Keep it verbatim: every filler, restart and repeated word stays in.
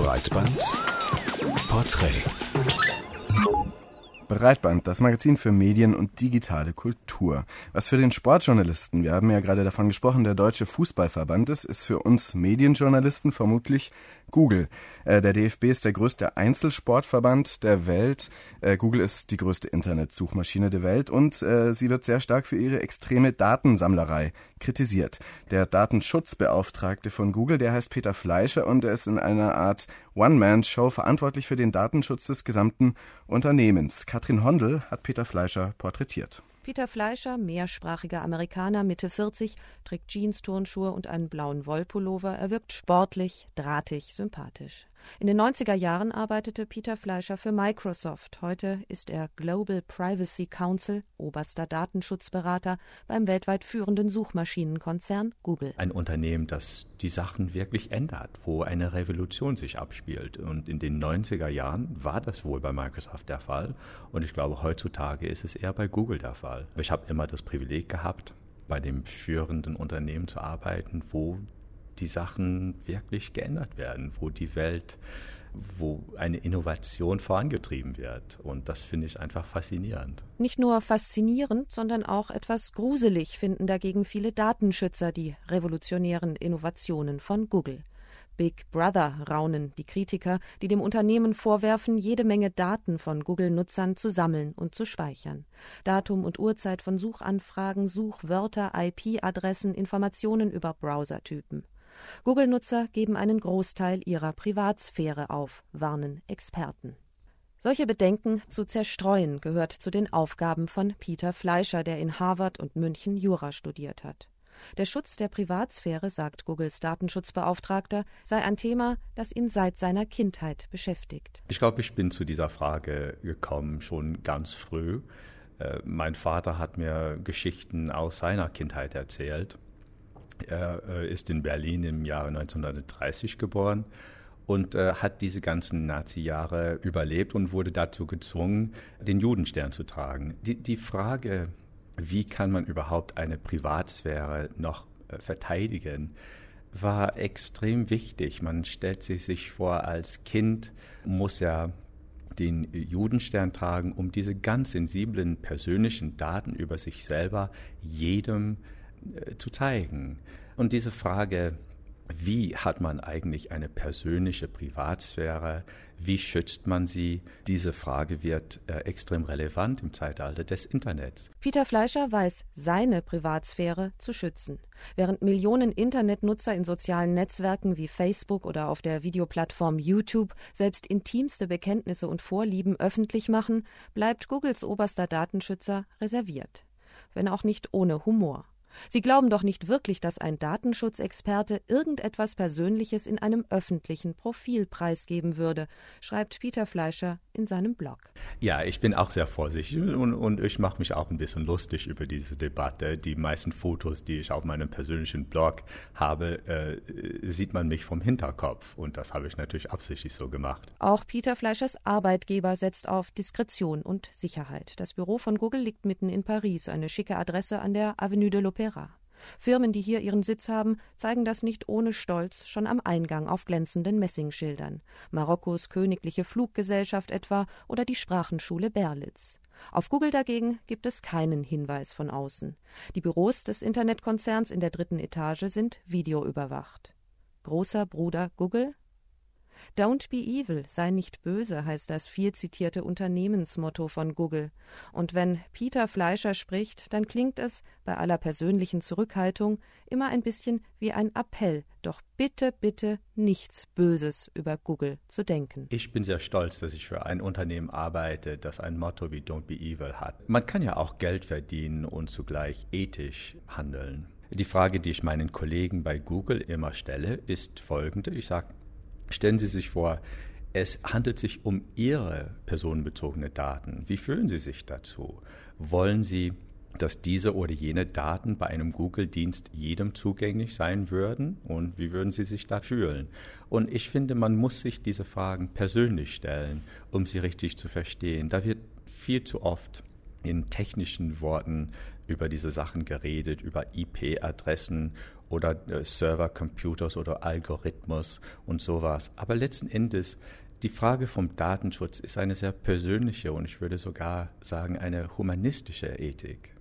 Breitband Porträt. Breitband, das Magazin für Medien und digitale Kultur. Was für den Sportjournalisten, wir haben ja gerade davon gesprochen, der Deutsche Fußballverband ist, ist für uns Medienjournalisten vermutlich Google. Äh, der D F B ist der größte Einzelsportverband der Welt. Äh, Google ist die größte Internetsuchmaschine der Welt und äh, sie wird sehr stark für ihre extreme Datensammlerei kritisiert. Der Datenschutzbeauftragte von Google, der heißt Peter Fleischer und er ist in einer Art One-Man-Show verantwortlich für den Datenschutz des gesamten Unternehmens. Katrin Hondel hat Peter Fleischer porträtiert. Peter Fleischer, mehrsprachiger Amerikaner, Mitte vierzig, trägt Jeans, Turnschuhe und einen blauen Wollpullover. Er wirkt sportlich, drahtig, sympathisch. In den neunziger Jahren arbeitete Peter Fleischer für Microsoft. Heute ist er Global Privacy Counsel, oberster Datenschutzberater beim weltweit führenden Suchmaschinenkonzern Google. Ein Unternehmen, das die Sachen wirklich ändert, wo eine Revolution sich abspielt. Und in den neunziger Jahren war das wohl bei Microsoft der Fall. Und ich glaube, heutzutage ist es eher bei Google der Fall. Ich habe immer das Privileg gehabt, bei dem führenden Unternehmen zu arbeiten, wo die Sachen wirklich geändert werden, wo die Welt, wo eine Innovation vorangetrieben wird. Und das finde ich einfach faszinierend. Nicht nur faszinierend, sondern auch etwas gruselig finden dagegen viele Datenschützer die revolutionären Innovationen von Google. Big Brother raunen die Kritiker, die dem Unternehmen vorwerfen, jede Menge Daten von Google-Nutzern zu sammeln und zu speichern. Datum und Uhrzeit von Suchanfragen, Suchwörter, I P-Adressen, Informationen über Browsertypen. Google-Nutzer geben einen Großteil ihrer Privatsphäre auf, warnen Experten. Solche Bedenken zu zerstreuen gehört zu den Aufgaben von Peter Fleischer, der in Harvard und München Jura studiert hat. Der Schutz der Privatsphäre, sagt Googles Datenschutzbeauftragter, sei ein Thema, das ihn seit seiner Kindheit beschäftigt. Ich glaube, ich bin zu dieser Frage gekommen schon ganz früh. Äh, mein Vater hat mir Geschichten aus seiner Kindheit erzählt. Er äh, ist in Berlin im Jahre neunzehnhundertdreißig geboren und äh, hat diese ganzen Nazi-Jahre überlebt und wurde dazu gezwungen, den Judenstern zu tragen. Die, die Frage, wie kann man überhaupt eine Privatsphäre noch äh, verteidigen, war extrem wichtig. Man stellt sich sich vor, als Kind muss er den Judenstern tragen, um diese ganz sensiblen persönlichen Daten über sich selber jedem äh, zu zeigen. Und diese Frage, wie hat man eigentlich eine persönliche Privatsphäre? Wie schützt man sie? Diese Frage wird äh, extrem relevant im Zeitalter des Internets. Peter Fleischer weiß, seine Privatsphäre zu schützen. Während Millionen Internetnutzer in sozialen Netzwerken wie Facebook oder auf der Videoplattform YouTube selbst intimste Bekenntnisse und Vorlieben öffentlich machen, bleibt Googles oberster Datenschützer reserviert. Wenn auch nicht ohne Humor. Sie glauben doch nicht wirklich, dass ein Datenschutzexperte irgendetwas Persönliches in einem öffentlichen Profil preisgeben würde, schreibt Peter Fleischer in seinem Blog. Ja, ich bin auch sehr vorsichtig und, und ich mache mich auch ein bisschen lustig über diese Debatte. Die meisten Fotos, die ich auf meinem persönlichen Blog habe, äh, sieht man mich vom Hinterkopf und das habe ich natürlich absichtlich so gemacht. Auch Peter Fleischers Arbeitgeber setzt auf Diskretion und Sicherheit. Das Büro von Google liegt mitten in Paris, eine schicke Adresse an der Avenue de l'Opéra. Firmen, die hier ihren Sitz haben, zeigen das nicht ohne Stolz schon am Eingang auf glänzenden Messingschildern. Marokkos Königliche Fluggesellschaft etwa oder die Sprachenschule Berlitz. Auf Google dagegen gibt es keinen Hinweis von außen. Die Büros des Internetkonzerns in der dritten Etage sind videoüberwacht. Großer Bruder Google? Don't be evil, sei nicht böse, heißt das viel zitierte Unternehmensmotto von Google. Und wenn Peter Fleischer spricht, dann klingt es, bei aller persönlichen Zurückhaltung, immer ein bisschen wie ein Appell, doch bitte, bitte nichts Böses über Google zu denken. Ich bin sehr stolz, dass ich für ein Unternehmen arbeite, das ein Motto wie Don't be evil hat. Man kann ja auch Geld verdienen und zugleich ethisch handeln. Die Frage, die ich meinen Kollegen bei Google immer stelle, ist folgende. Ich sage, stellen Sie sich vor, es handelt sich um Ihre personenbezogene Daten. Wie fühlen Sie sich dazu? Wollen Sie, dass diese oder jene Daten bei einem Google-Dienst jedem zugänglich sein würden? Und wie würden Sie sich da fühlen? Und ich finde, man muss sich diese Fragen persönlich stellen, um sie richtig zu verstehen. Da wird viel zu oft in technischen Worten über diese Sachen geredet, über I P-Adressen oder äh, Server, Computers oder Algorithmus und sowas. Aber letzten Endes, die Frage vom Datenschutz ist eine sehr persönliche und ich würde sogar sagen eine humanistische Ethik.